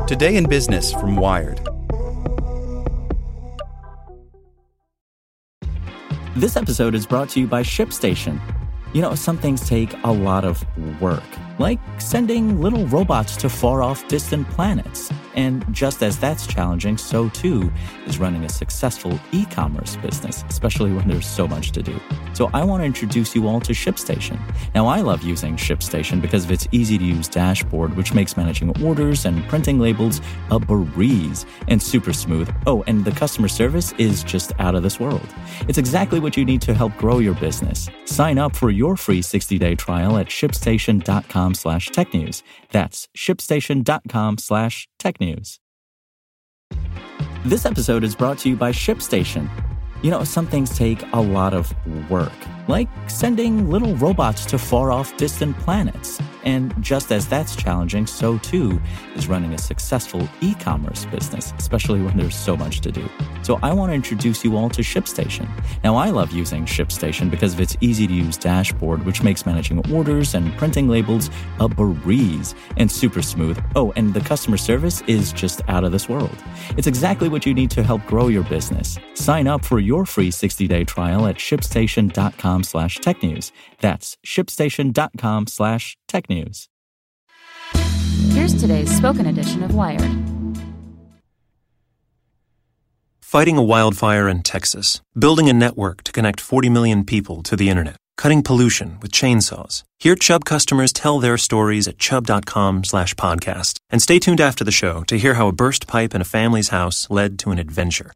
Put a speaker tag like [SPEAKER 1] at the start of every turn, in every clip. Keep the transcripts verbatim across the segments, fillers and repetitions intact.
[SPEAKER 1] Today in Business from Wired.
[SPEAKER 2] This episode is brought to you by ShipStation. You know, some things take a lot of work, like sending little robots to far-off distant planets. And just as that's challenging, so too is running a successful e-commerce business, especially when there's so much to do. So I want to introduce you all to ShipStation. Now, I love using ShipStation because of its easy-to-use dashboard, which makes managing orders and printing labels a breeze and super smooth. Oh, and the customer service is just out of this world. It's exactly what you need to help grow your business. Sign up for your free sixty-day trial at shipstation.com slash tech news. That's shipstation.com slash tech news. This episode is brought to you by ShipStation. You know, some things take a lot of work, like sending little robots to far-off distant planets. And just as that's challenging, so too is running a successful e-commerce business, especially when there's so much to do. So I want to introduce you all to ShipStation. Now, I love using ShipStation because of its easy-to-use dashboard, which makes managing orders and printing labels a breeze and super smooth. Oh, and the customer service is just out of this world. It's exactly what you need to help grow your business. Sign up for your free sixty-day trial at shipstation.com slash tech news. That's shipstation.com slash tech news.
[SPEAKER 3] Here's today's spoken edition of Wired.
[SPEAKER 4] Fighting a wildfire in Texas, building a network to connect forty million people to the internet, cutting pollution with chainsaws. Hear Chubb customers tell their stories at chubb.com slash podcast. And stay tuned after the show to hear how a burst pipe in a family's house led to an adventure.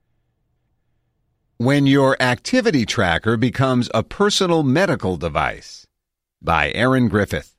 [SPEAKER 5] When Your Activity Tracker Becomes a Personal Medical Device by Aaron Griffith.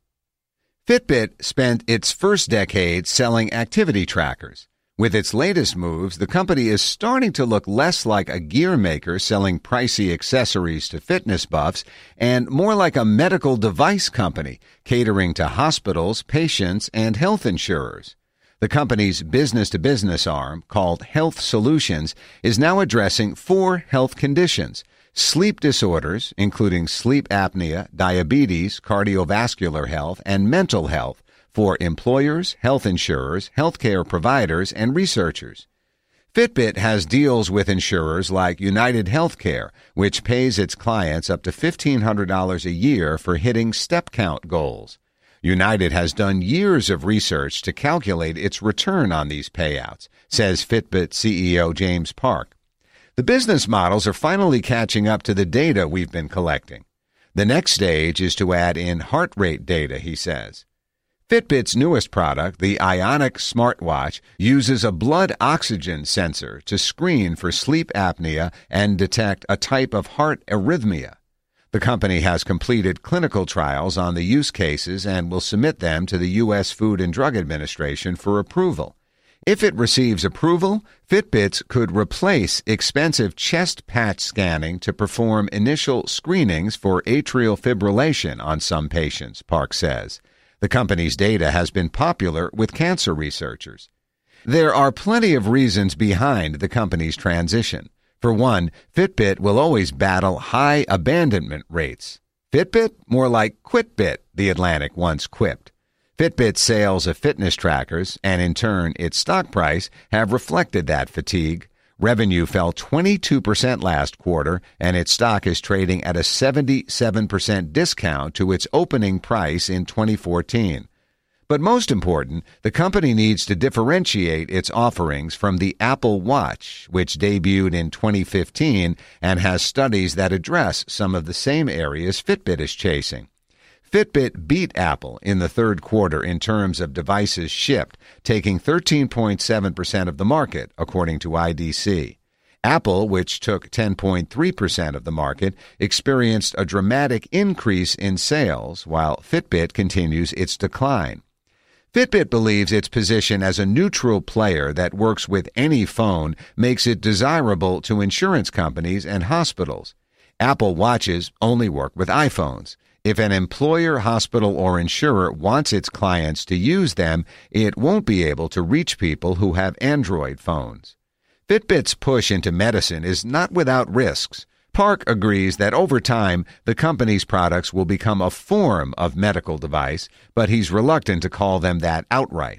[SPEAKER 5] Fitbit spent its first decade selling activity trackers. With its latest moves, the company is starting to look less like a gear maker selling pricey accessories to fitness buffs and more like a medical device company catering to hospitals, patients, and health insurers. The company's business-to-business arm, called Health Solutions, is now addressing four health conditions: sleep disorders, including sleep apnea, diabetes, cardiovascular health, and mental health, for employers, health insurers, healthcare providers, and researchers. Fitbit has deals with insurers like United Healthcare, which pays its clients up to fifteen hundred dollars a year for hitting step count goals. United has done years of research to calculate its return on these payouts, says Fitbit C E O James Park. The business models are finally catching up to the data we've been collecting. The next stage is to add in heart rate data, he says. Fitbit's newest product, the Ionic smartwatch, uses a blood oxygen sensor to screen for sleep apnea and detect a type of heart arrhythmia. The company has completed clinical trials on the use cases and will submit them to the U S Food and Drug Administration for approval. If it receives approval, Fitbits could replace expensive chest patch scanning to perform initial screenings for atrial fibrillation on some patients, Park says. The company's data has been popular with cancer researchers. There are plenty of reasons behind the company's transition. For one, Fitbit will always battle high abandonment rates. Fitbit? More like Quitbit, The Atlantic once quipped. Fitbit's sales of fitness trackers, and in turn its stock price, have reflected that fatigue. Revenue fell twenty-two percent last quarter, and its stock is trading at a seventy-seven percent discount to its opening price in twenty fourteen. But most important, the company needs to differentiate its offerings from the Apple Watch, which debuted in twenty fifteen and has studies that address some of the same areas Fitbit is chasing. Fitbit beat Apple in the third quarter in terms of devices shipped, taking thirteen point seven percent of the market, according to I D C. Apple, which took ten point three percent of the market, experienced a dramatic increase in sales, while Fitbit continues its decline. Fitbit believes its position as a neutral player that works with any phone makes it desirable to insurance companies and hospitals. Apple Watches only work with iPhones. If an employer, hospital, or insurer wants its clients to use them, it won't be able to reach people who have Android phones. Fitbit's push into medicine is not without risks. Park agrees that over time, the company's products will become a form of medical device, but he's reluctant to call them that outright.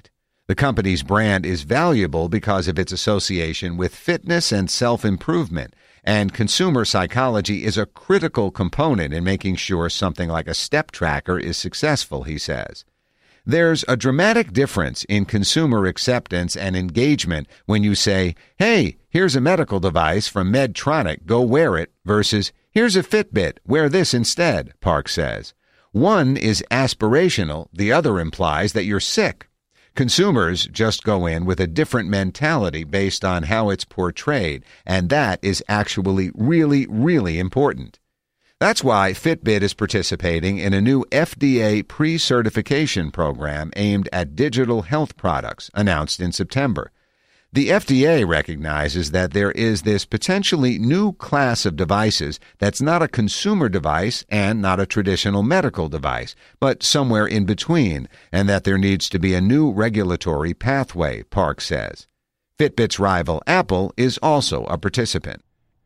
[SPEAKER 5] The company's brand is valuable because of its association with fitness and self-improvement, and consumer psychology is a critical component in making sure something like a step tracker is successful, he says. There's a dramatic difference in consumer acceptance and engagement when you say, hey, here's a medical device from Medtronic, go wear it, versus here's a Fitbit, wear this instead, Park says. One is aspirational, the other implies that you're sick. Consumers just go in with a different mentality based on how it's portrayed, and that is actually really, really important. That's why Fitbit is participating in a new F D A pre-certification program aimed at digital health products, announced in September. The F D A recognizes that there is this potentially new class of devices that's not a consumer device and not a traditional medical device, but somewhere in between, and that there needs to be a new regulatory pathway, Park says. Fitbit's rival Apple is also a participant.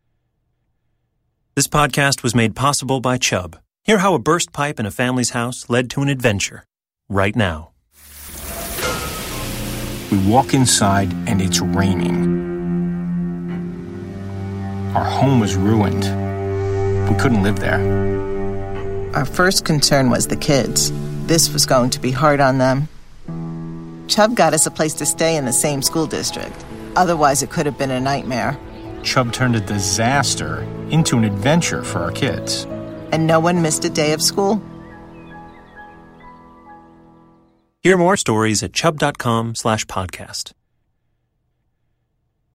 [SPEAKER 4] This podcast was made possible by Chubb. Hear how a burst pipe in a family's house led to an adventure right now.
[SPEAKER 6] We walk inside and it's raining. Our home was ruined. We couldn't live there.
[SPEAKER 7] Our first concern was the kids. This was going to be hard on them. Chubb got us a place to stay in the same school district. Otherwise, it could have been a nightmare.
[SPEAKER 6] Chubb turned a disaster into an adventure for our kids.
[SPEAKER 7] And no one missed a day of school?
[SPEAKER 4] Hear more stories at chubb.com slash podcast.